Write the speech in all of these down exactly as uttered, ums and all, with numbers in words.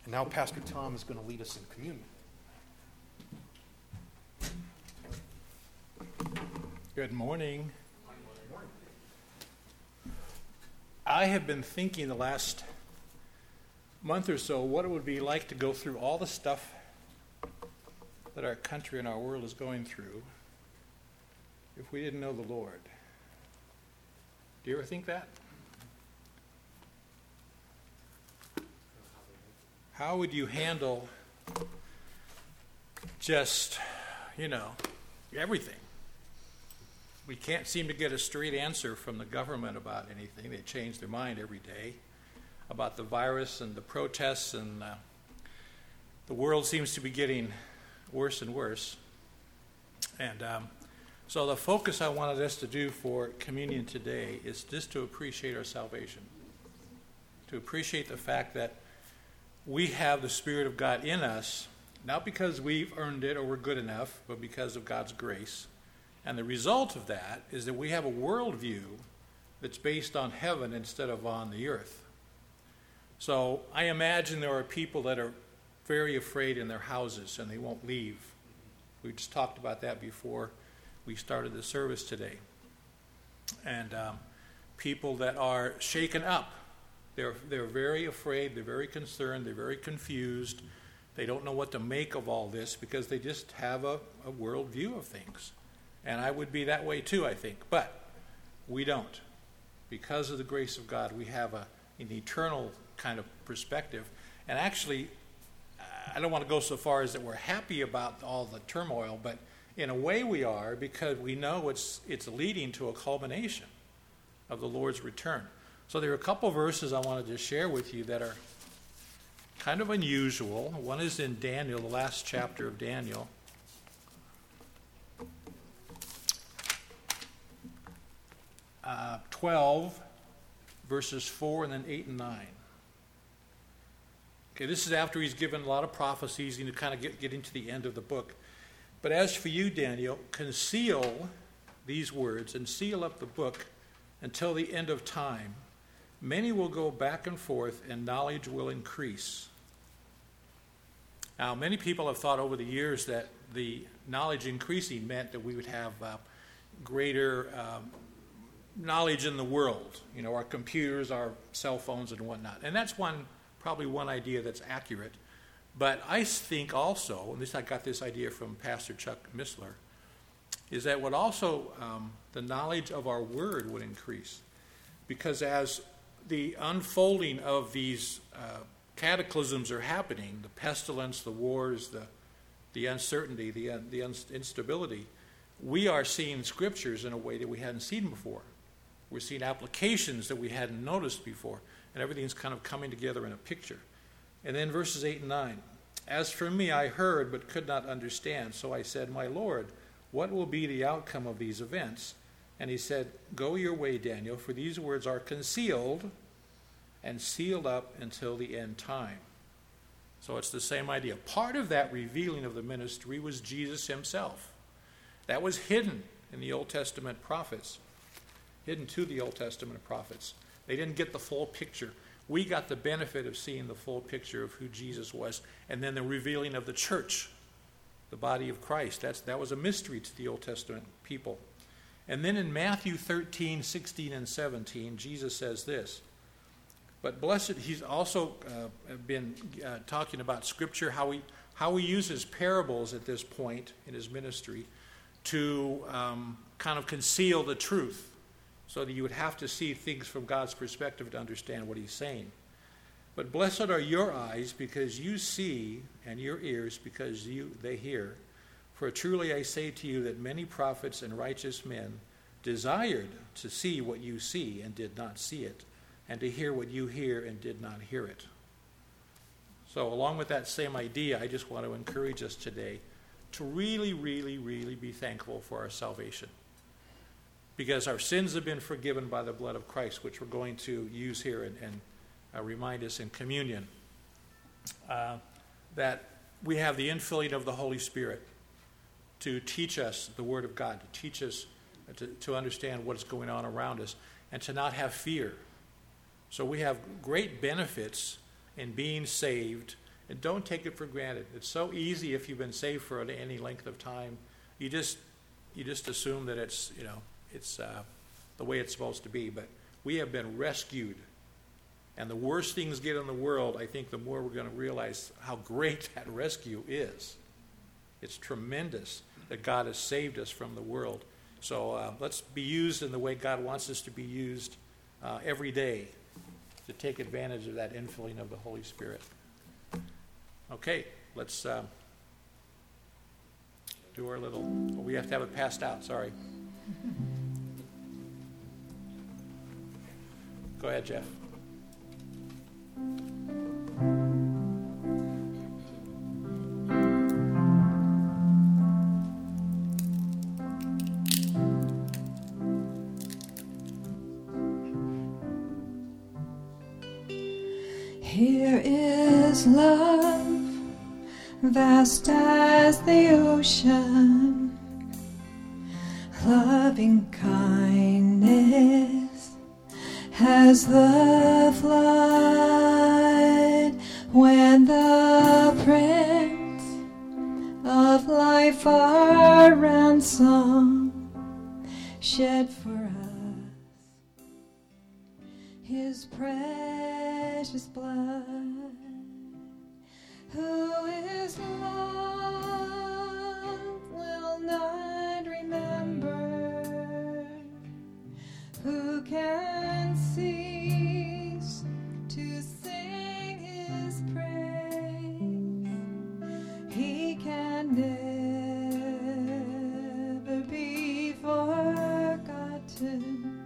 And now Pastor Tom is going to lead us in communion. Good morning. I have been thinking the last month or so what it would be like to go through all the stuff that our country and our world is going through if we didn't know the Lord. Do you ever think that? How would you handle just, you know, everything? We can't seem to get a straight answer from the government about anything. They change their mind every day about the virus and the protests, and uh, the world seems to be getting worse and worse. And um, so the focus I wanted us to do for communion today is just to appreciate our salvation, to appreciate the fact that we have the Spirit of God in us, not because we've earned it or we're good enough, but because of God's grace. And the result of that is that we have a worldview that's based on heaven instead of on the earth. So I imagine there are people that are very afraid in their houses and they won't leave. We just talked about that before we started the service today. And um, people that are shaken up. They're, they're very afraid, they're very concerned, they're very confused. They don't know what to make of all this because they just have a, a worldview of things. And I would be that way too, I think. But we don't. Because of the grace of God, we have a, an eternal kind of perspective. And actually, I don't want to go so far as that we're happy about all the turmoil, but in a way we are, because we know it's it's leading to a culmination of the Lord's return. So there are a couple verses I wanted to share with you that are kind of unusual. One is in Daniel, the last chapter of Daniel. Uh, twelve, verses four, and then eight and nine. Okay, this is after he's given a lot of prophecies, you know, kind of get, getting to the end of the book. But as for you, Daniel, conceal these words and seal up the book until the end of time. Many will go back and forth, and knowledge will increase. Now, many people have thought over the years that the knowledge increasing meant that we would have uh, greater um, knowledge in the world, you know, our computers, our cell phones, and whatnot. And that's one, probably one idea that's accurate. But I think also, and this I got this idea from Pastor Chuck Missler, is that what also um, the knowledge of our word would increase. Because as the unfolding of these uh, cataclysms are happening, the pestilence, the wars, the the uncertainty, the, uh, the instability, we are seeing scriptures in a way that we hadn't seen before. We're seeing applications that we hadn't noticed before, and everything's kind of coming together in a picture. And then verses eight and nine. As for me, I heard but could not understand. So I said, my Lord, what will be the outcome of these events? And he said, go your way, Daniel, for these words are concealed and sealed up until the end time. So it's the same idea. Part of that revealing of the ministry was Jesus himself. That was hidden in the Old Testament prophets. Hidden to the Old Testament prophets. They didn't get the full picture. We got the benefit of seeing the full picture of who Jesus was, and then the revealing of the church, the body of Christ. That's, that was a mystery to the Old Testament people. And then in Matthew thirteen, sixteen, and seventeen, Jesus says this. But blessed, he's also uh, been uh, talking about Scripture, how he, how he uses parables at this point in his ministry to um, kind of conceal the truth, so that you would have to see things from God's perspective to understand what he's saying. But blessed are your eyes because you see, and your ears because you they hear. For truly I say to you that many prophets and righteous men desired to see what you see and did not see it, and to hear what you hear and did not hear it. So along with that same idea, I just want to encourage us today to really, really, really be thankful for our salvation. Because our sins have been forgiven by the blood of Christ, which we're going to use here and, and uh, remind us in communion. Uh, that we have the infilling of the Holy Spirit to teach us the Word of God, to teach us to, to understand what is going on around us, and to not have fear. So we have great benefits in being saved And don't take it for granted. It's so easy if you've been saved for any length of time. You just you just assume that it's, you know, it's uh, the way it's supposed to be. But we have been rescued. And the worse things get in the world, I think the more we're going to realize how great that rescue is. It's tremendous that God has saved us from the world. So uh, let's be used in the way God wants us to be used uh, every day to take advantage of that infilling of the Holy Spirit. Okay, let's uh, do our little, oh, we have to have it passed out, sorry. Go ahead, Jeff. Here is love, vast as the ocean, loving kindness as the flood, when the Prince of Life our ransom shed for us his precious blood. Who is love will not remember. Who can cease to sing his praise? He can never be forgotten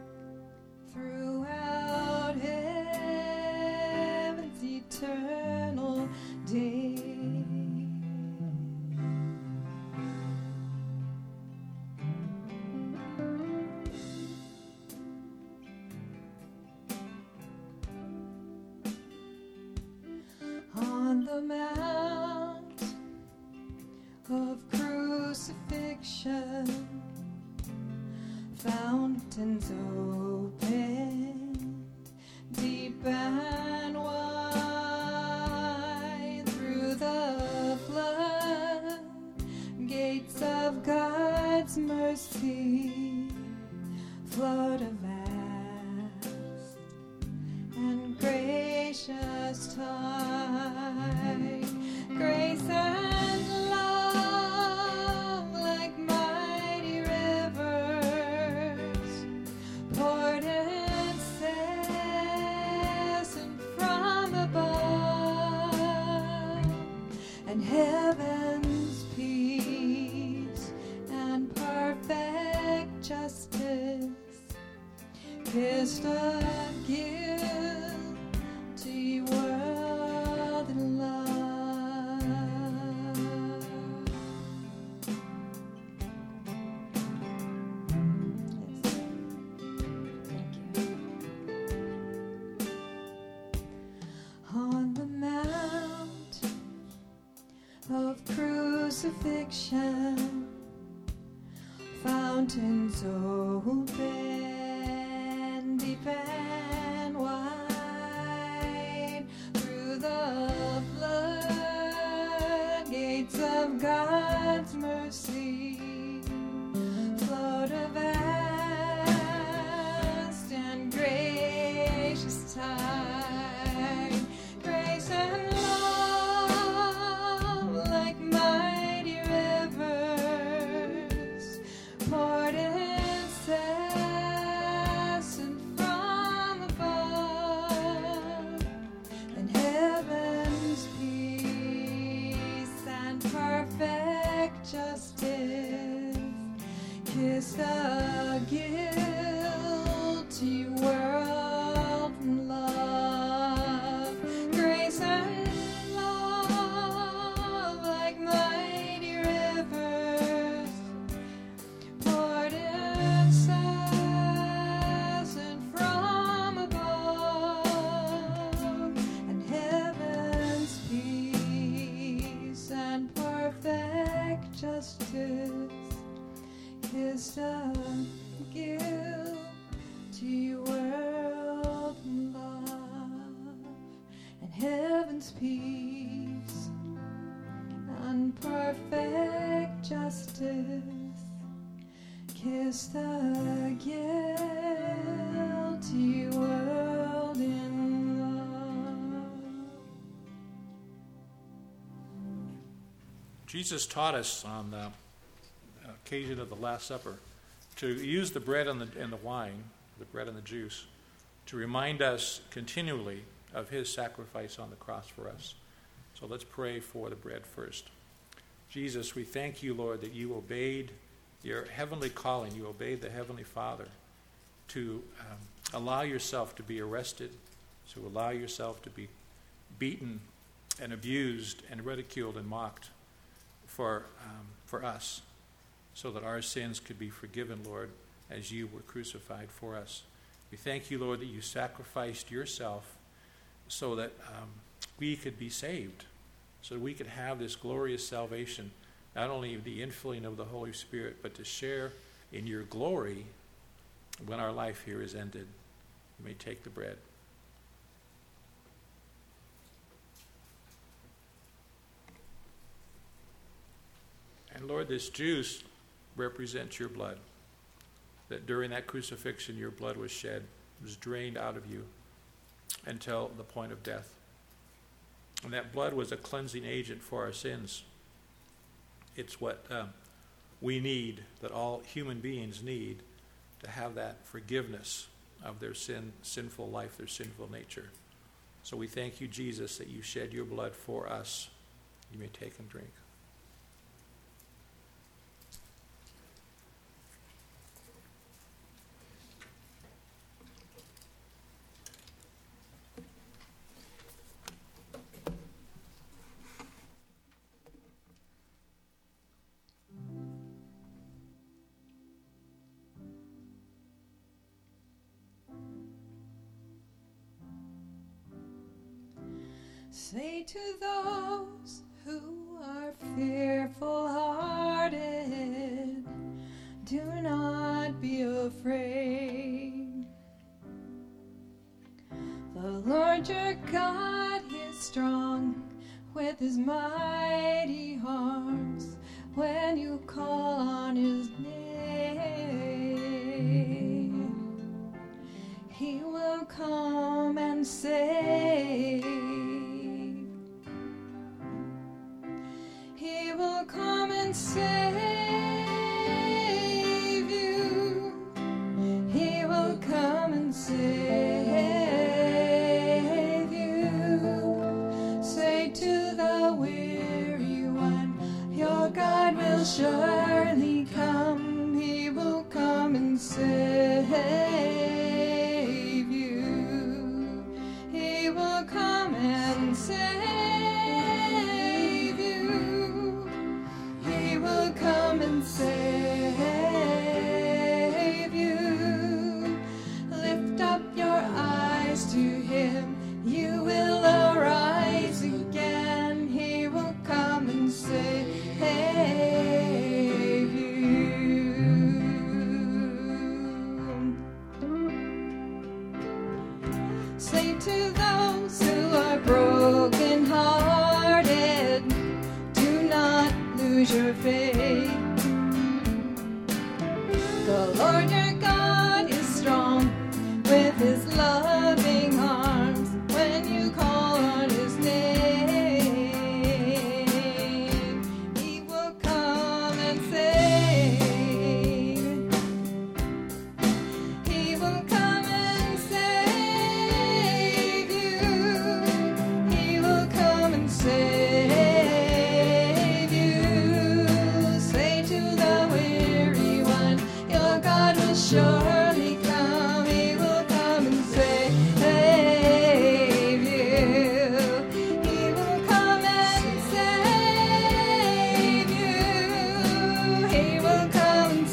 throughout heaven's eternal day. On the mount of crucifixion, fountains open, deep and wide, through the flood gates of God's mercy flowed a vast and gracious tide. Grace and love like mighty rivers poured incessant from above, and heaven's peace and perfect justice kissed a guilty world in love. Yes. Thank you. On the mount of crucifixion, fountains open, deep and wide, through the floodgates of God's mercy flowed a vast and gracious tide. Grace and love like mighty rivers poured incessant from above, and heaven's peace and perfect justice this the guilty world in love. Jesus taught us on the occasion of the Last Supper to use the bread and the, and the wine, the bread and the juice, to remind us continually of his sacrifice on the cross for us. So let's pray for the bread first. Jesus, we thank you, Lord, that you obeyed your heavenly calling. You obeyed the Heavenly Father to um, allow yourself to be arrested, to allow yourself to be beaten and abused and ridiculed and mocked for um, for us, so that our sins could be forgiven, Lord, as you were crucified for us. We thank you, Lord, that you sacrificed yourself so that um, we could be saved, so that we could have this glorious salvation, not only the infilling of the Holy Spirit, but to share in your glory when our life here is ended. You may take the bread. And Lord, this juice represents your blood, that during that crucifixion your blood was shed, was drained out of you until the point of death. And that blood was a cleansing agent for our sins. It's what um, we need, that all human beings need, to have that forgiveness of their sin, sinful life, their sinful nature. So we thank you, Jesus, that you shed your blood for us. You may take and drink. Say to those who are fearful-hearted, do not be afraid. The Lord your God is strong with his mighty arms. When you call on his name, he will come and save. He will come and save you. He will come and save you. Say to the weary one, your God will surely come. He will come and save you. He will come and save come and save you. Lift up your eyes to him. You will arise again. He will come and save you. Say to those who are broken-hearted, do not lose your faith. The Lord your God is strong with his loving arms. When you call on his name, he will come and save. He will come and save you. He will come and save you. Say to the weary one, your God will surely come. He will come and save you. He will come and save you. He will come and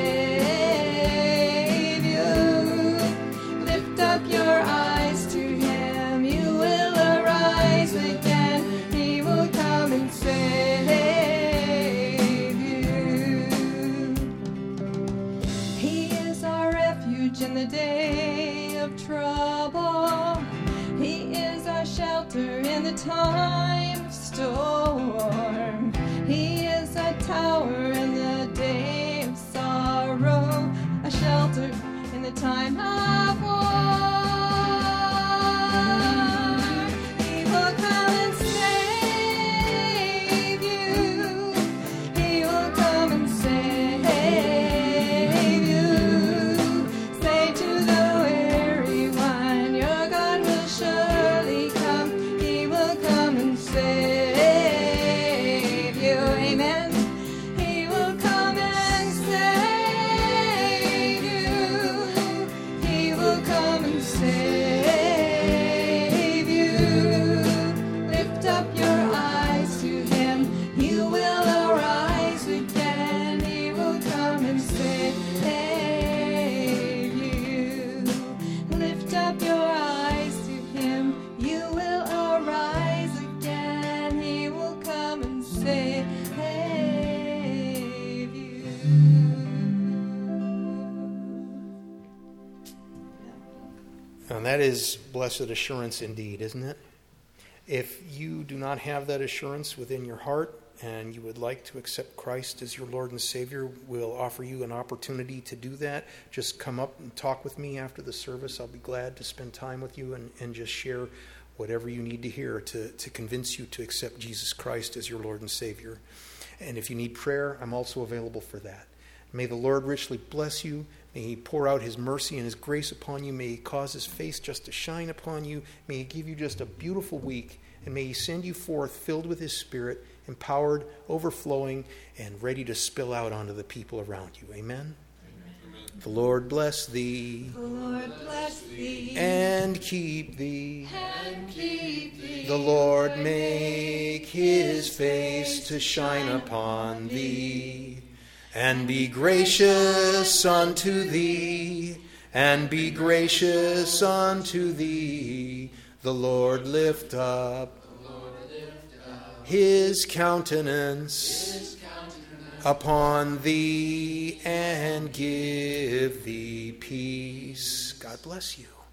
save you. Lift up your eyes to him. You will arise again. He will come and save you. He is our refuge in the day of trouble. He is our shelter in the time of storm. He is a tower in the day of sorrow. time of war. He will come and save you. He will come and save you. Say to the weary one, your God will surely come. He will come and save you. Amen. He will come and save you. He will come and save you. Lift up your eyes to him. You will arise again. He will come and save you. Lift up your eyes to him. You will arise again. He will come and save you. And that is blessed assurance indeed, isn't it? If you do not have that assurance within your heart and you would like to accept Christ as your Lord and Savior, we'll offer you an opportunity to do that. Just come up and talk with me after the service. I'll be glad to spend time with you and, and just share whatever you need to hear to, to convince you to accept Jesus Christ as your Lord and Savior. And if you need prayer, I'm also available for that. May the Lord richly bless you. May he pour out his mercy and his grace upon you. May he cause his face just to shine upon you. May he give you just a beautiful week. And may he send you forth filled with his Spirit, empowered, overflowing, and ready to spill out onto the people around you. Amen? Amen. The Lord bless thee. The Lord bless thee. And keep thee. And keep thee. The Lord make his face to shine upon thee, and be gracious unto thee, and be gracious unto thee. The Lord lift up his countenance upon thee, and give thee peace. God bless you.